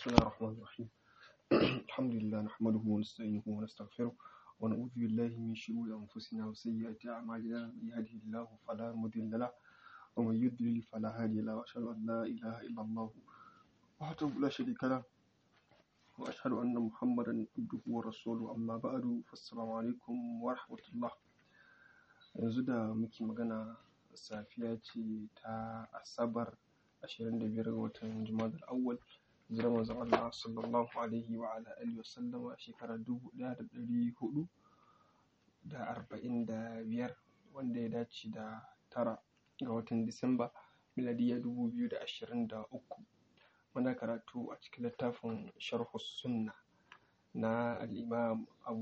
بسم الله الرحمن الرحيم. الحمد لله نحمده ونستعينه ونستغفره ونعوذ بالله من شرور أنفسنا وسيئات أعمالنا. من يهده الله فلا مضل له ومن يضلل فلا هادي له وأشهد أن لا إله إلا الله وحده لا شريك له وأشهد أن محمدا عبده ورسوله. أما بعد فالسلام عليكم ورحمة الله. Yanzu da muke magana safiya ce ta Asabar 25 ga watan Jumadal Awwal, hijirar manzon Allah sallallahu alaihi wa ala alihi wasallam a shekarar 1445, wanda ya dace da 9 ga watan Disamba miladiyya 2023. Muna karatu a cikin littafin Sharhus Sunna na al-Imam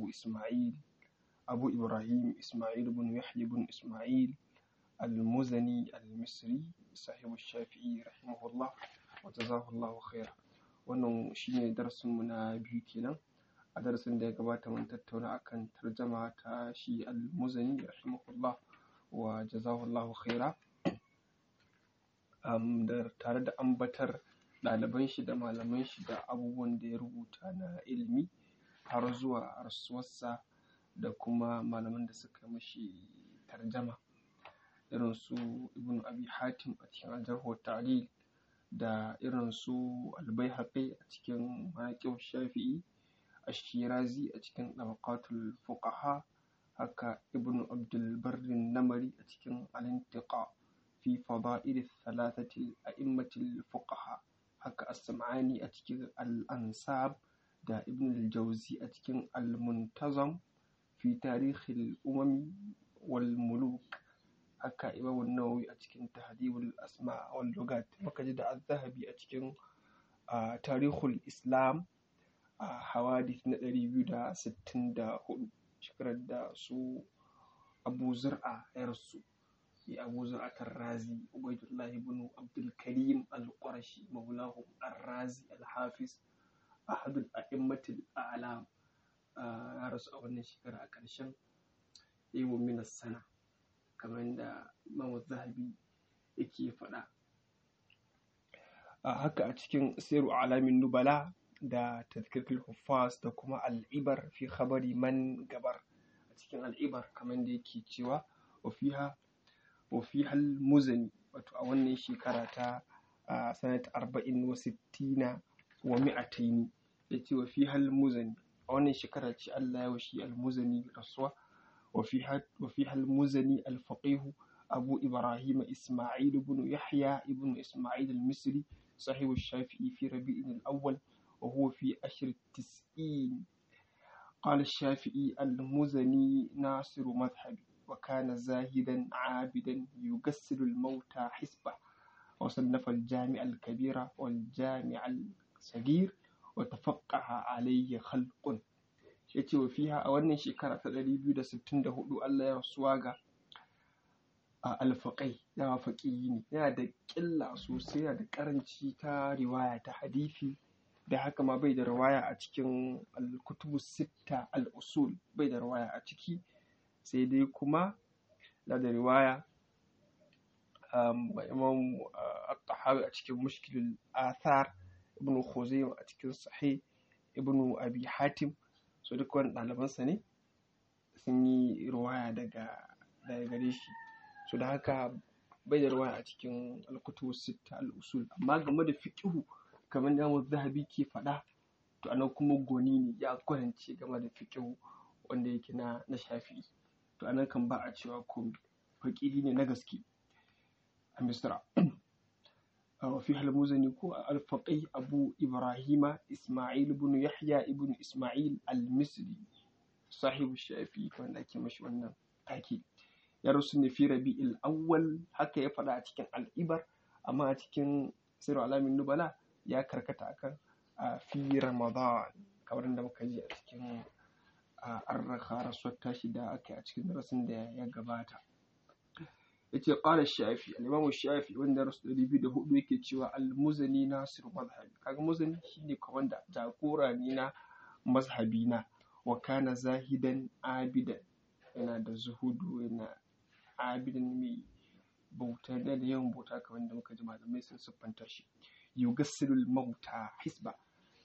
Abu Ibrahim Ismail ibn Yahya ibn Ismail al-Muzani al-Misri sahibu Shafi'i rahimahullah wa jazahullahu khaira. Wannan shine darasin mu na biyu kenan. A darasin da ya gabata mun tattauna akan tarjama ta shi al-Muzani rahimahullah wa jazahullahu khaira, tare da ambatar ɗaliban shi da malaman shi da abubuwan da ya rubuta na ilimi har zuwa rasuwarsa, da kuma malaman da suka mashi tarjama irin su Ibn Abi Hatim a cikin Al-Jarh wa Ta'dil, da irin su Al-Baihaqi a cikin Manaqib Shafi'i, Ash-Shirazi a cikin Tabaqatul Fuqaha, haka Ibn Abdul Barr an-Namari a cikin Al-Intiqa fi Fada'il Thalathati A'immatil Fuqaha, haka As-Sam'ani a cikin Al-Ansab, da Ibn al-Jawzi a cikin Al-Muntazam fi Tarikhil Umami wal Muluk, haka Imam an-Nawawi a cikin Tahdhibul Asma' wal Lughat, muka ji da Az-Zahabi a cikin Tarikhul Islam Hawadith na 264, shekarar da su Abu Zur'a ya rasu. Abu Zur'a ar-Razi, Ubaydullah ibn Abdul Karim al-Qurashi maulahu ar-Razi al-Hafiz, ahadul a'immatil a'lam, ya rasu a wannan shekara a ƙarshen yawon minas sana, kamar da Imam Zahabi yake faɗa. Haka a cikin Siru A'lamin Nubala da Tadhkiratul Huffaz, da kuma Al-Ibar fi Khabari Man Gabar. A cikin Al-Ibar kamar da yake cewa wa fiha al-Muzani, wato a wannan shekara ta sanata 40 wa 60 wa 200, yace wa fiha al-Muzani, a wannan shekara ce Allah ya washi al-Muzani rasuwa. wa fiha al-Muzani al-Faqih Abu Ibrahim Ismail ibn Yahya ibn Ismail al-Misri صاحب الشافعي في ربيع الأول وهو في عشر التسعين. قال الشافعي: المزني ناصر مذهبي، وكان زاهدا عابدا يغسل الموتى حسبه، وصنف الجامع الكبير والجامع الصغير وتفقه عليه خلق. yace wa fiha a wannan shekara ta 264 Allah ya rasuwa ga al-Faqih, da faqihi ne, yana da ƙilla sosai, yana da ƙaranci ta riwaya ta hadisi, da haka ma bai da riwaya a cikin al-kutubu sitta al-usul, bai da riwaya a ciki, sai dai kuma da riwaya Imam at-Tahawi a cikin Mushkilul Athar, Ibn Khuzaimah a cikin Sahih, Ibn Abi Hatim, so duk wani ɗalibansa ne sun yi riwaya daga gare shi. So da haka bai da riwaya a cikin al-kutubu sitta al-usul. Amma game da fiqhu, kamar da Zahabi ke faɗa, to anan kuma goni ne, ya kwarance game da fiqhu wanda yake na Shafi'i. To anan kan ba a cewa komai, faqihi ne na gaske a Misra. wa fi al-Muzani ko al-Faqih Abu Ibrahim Ismail ibn Yahya ibn Ismail al-Misri sahibu Shafi'i, wanda ake mashi wannan take. Ya rasu ne fi Rabi'il Awwal, haka ya faɗa a cikin Al-Ibar, amma a cikin Siru A'lamin Nubala ya karkata akan fi Ramadan, kamar da muka ji a cikin Ar-Rakha, rasuwar tashi da aka yi a cikin darasin da ya gabata. Yace qala Shafi'i, al-Imam Shafi'i wanda rasu 204 yake cewa al-Muzani nasiru mazhabi. Kaga Muzani shine komanda, jagora ne na mazhabi na. Wa kana zahidan abidan, yana da zuhudu, yana abidan mai bauta, da yawan bauta, kamar da muka ji malamai sun siffanta shi. Yugassilul mauta hisba,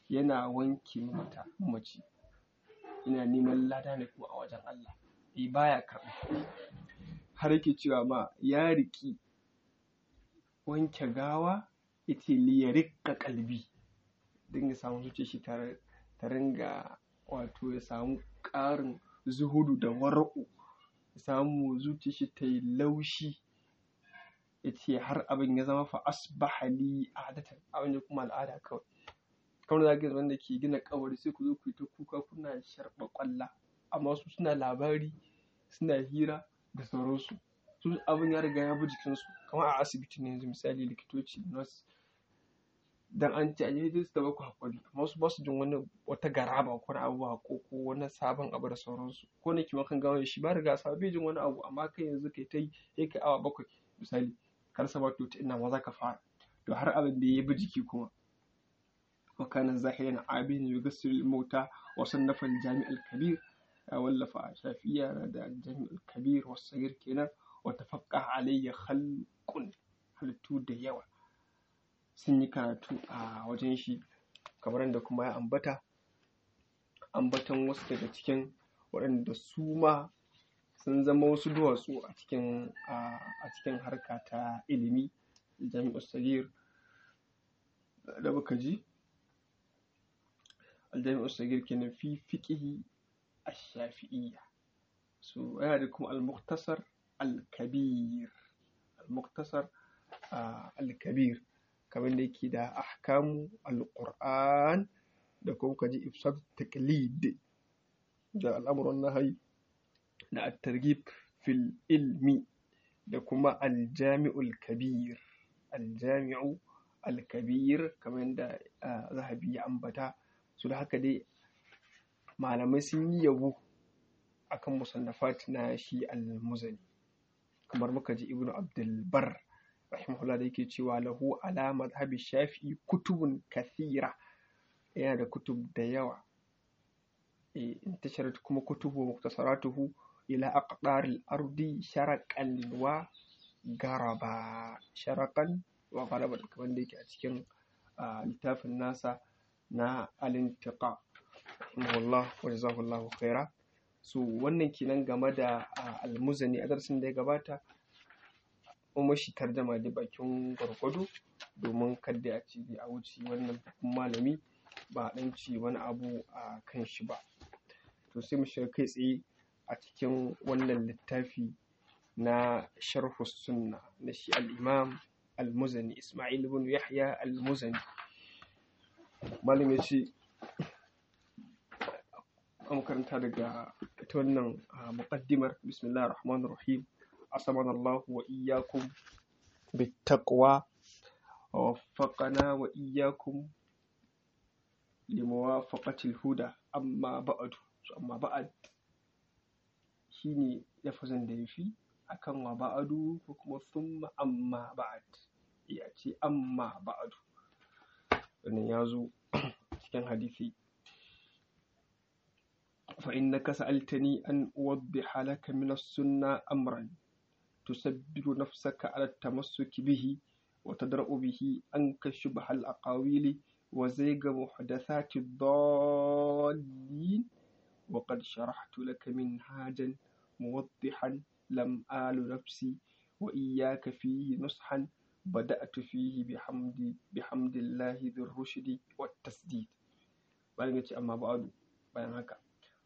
yana wanke mata mace, yana neman lada ne kuma a wajen Allah, baya karɓar kuɗi. Har yake cewa ma ya riƙi wanke gawa yace li yariqqa qalbi, dinga samun zuciyar shi ta ringa wato ya samu ƙarin zuhudu da wara'u, ya samu zuciyar shi ta yi laushi. Yace har abin ya zama fa asbaha li adatan, abin ya kuma al'ada kawai. Kamar za ka wanda ke gina kabari sai ku zo ku yi ta kuka kuna sharɓa ƙwalla, amma su suna labari, suna hira da sauransu. Su abin ya riga ya bi jikinsu. Kamar a asibiti ne yanzu misali, likitoci, nurse, dan an ce aje su ta baku haƙuri, amma su ba su jin wata garaba ko wani abu ko wani sabon abu da sauransu. Ko ne kima kan gawa shi ba riga sa bai jin wani abu, amma kai yanzu kai ta yi sai kai awa 7 misali, kar sa ba to ta ina ma za ka fara. To har abin da ya bi jiki kuma. وكان زاهدا عابدا يغسل الموتى وصنف الجامع الكبير، ولف شافعية الجامع الكبير والصغير كنا، وتفقه عليه خلق halittu da yawa sun yi karatu a wajen shi, kamar da kuma ya ambatan wasu daga cikin waɗanda su ma sun zama wasu duwatsu a cikin harka ta ilimi. Jami'ul Sagir da muka ji الجامع الصغير كان في فقه الشافعية، هذا كم المختصر الكبير. الكبير كمان كده أحكام القرآن، ده كم كجي إفساد التقليد، ده الأمر والنهي، ده الترغيب في العلم، ده كما الجامع الكبير كمان ده ذهبي أنبتا. Su da haka dai malamai sun yi yabo akan musannafat na shi al-Muzani, kamar muka ji Ibn Abdul Barr rahimahullah da yake cewa lahu ala madhhabi Shafi'i kutubun kathira, yana da kutub da yawa. Intasharat kuma kutubu muktasaratuhu ila aqdar al-ardi sharaqan wa gharaba, kamar da yake a cikin littafin nasa na al-intiqa rahimahullah wa jazahullahu khaira. So wannan kenan game da al-Muzani. A darasin da ya gabata kuma shi tarjama da bakin gwargwado, domin kada a ci a wuce wannan malami ba dan ci wani abu a kan shi ba. To sai mu shiga kai tsaye a cikin wannan littafi na sharh sunna na shi al-Imam al-Muzani, Isma'il ibn Yahya al-Muzani. Malam ya ce an karanta daga ita wannan muqaddimar. Bismillahir rahmanir rahim. Asamana Allah wa iyyakum bittaqwa wa waffaqana wa iyyakum limuwafaqatil huda, amma ba'd shine lafazin da yafi akan wa ba'du ko kuma thumma amma ba'd. Ya ce amma ba'du, wannan ya zo cikin hadisi. fa innaka sa'altani an uwaddiha laka min as-sunnah amran tusabbiru nafsaka ala at-tamassuki bihi wa tadra'u bihi anka shubha al-aqawili wa zayga muhdathati ad-dallin wa qad sharahtu laka minhajan muwaddihan lam alu nafsi wa iyyaka fihi nushan بدأت فيه بحمد الله ذي الرشد والتسديد. bayan ya ce amma ba'adu, bayan haka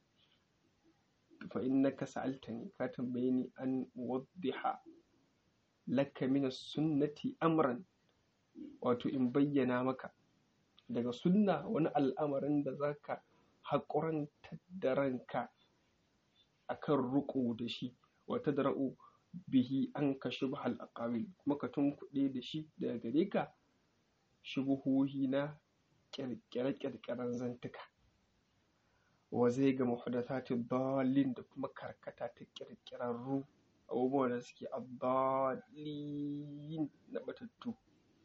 fa innaka sa'altani, ka tambaye ni, an waddiha laka min as-sunnati amran, wato in bayyana maka daga sunna wani al'amarin da zaka haƙurantar da ranka akan ruku da shi, wa tadra'u bihi an ka shubhal aqawil, kuma ka tunkuɗe da shi daga gare ka shubuhohi na ƙirƙire-ƙirƙiren zantuka, wa zai ga muhdathati dallin, da kuma karkata ta ƙirƙirarru abubuwan da suke ad-dallin na batattu.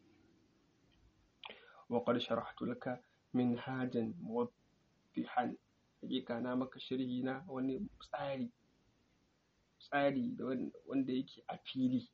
wa qad sharahtu laka minhajan muwaddihan, hakika na maka sharhi na wani tsari wanda yake a fili,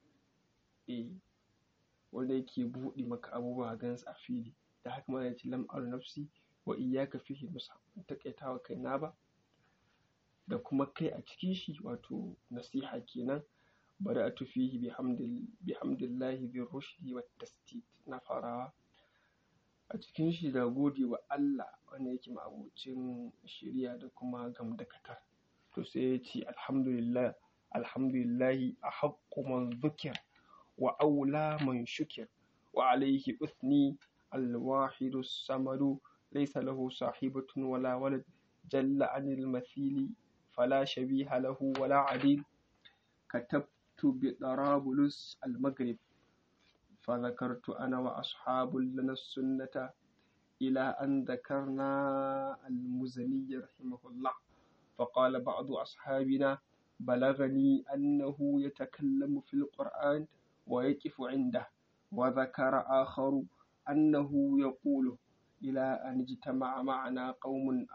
wanda yake buɗe maka abubuwa gansu a fili. Da haka ma yace lam alu nafsi wa iyyaka fihi nusha, ban taƙaitawa kaina ba da kuma kai a cikin shi, wato nasiha kenan. Bada'atu fihi bihamdillahi bir rushdi wat tasdid, na farawa a cikin shi da gode wa Allah wanda yake ma'abocin shiriya da kuma gamdakatar. To sai ya ce alhamdulillahi ahaqqu man dhukir wa aula man shukir wa alayhi uthni alwahidu samadu laysa lahu sahibatun wala walad jalla anil mathili fala shabiha lahu wala adil. كتبت بطرابلس المغرب فذكرت أنا وأصحاب لنا السنة إلى أن ذكرنا المزني رحمه الله، فقال بعض أصحابنا بلغني أنه يتكلم في القرآن ويقف عنده، وذكر آخر أنه يقول إلى أن اجتمع معنا قوم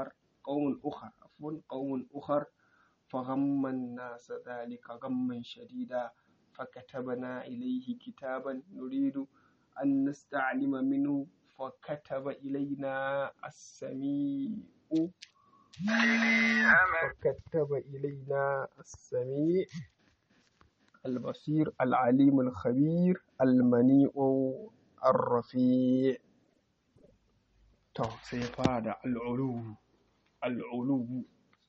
أخر فغم الناس ذلك غما شديدا، فكتبنا إليه كتابا نريد أن نستعلم منه، فكتب إلينا السميع البصير العليم الخبير المنيع الرفيع. سيفاد العلو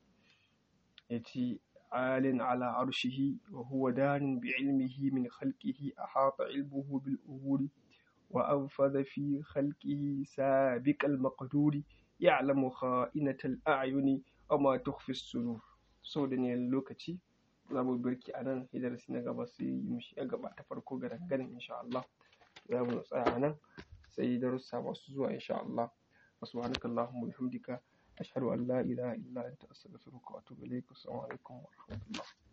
يتي عال على عرشه وهو دان بعلمه من خلقه، أحاط علمه بالأمور وأنفذ في خلقه سابق المقدور، يعلم خائنة الأعين وما تخفي الصدور. سودني اللوكتي zamu birki anan, darasi na gaba sai mu shiga gaba ta farko gadan insha Allah. Zamu tsaya anan sai darussa masu zuwa insha Allah. Subhanakallahumma wa bihamdika ashhadu an la ilaha illa anta astaghfiruka wa atubu ilaik. Assalamu alaikum wa rahmatullah.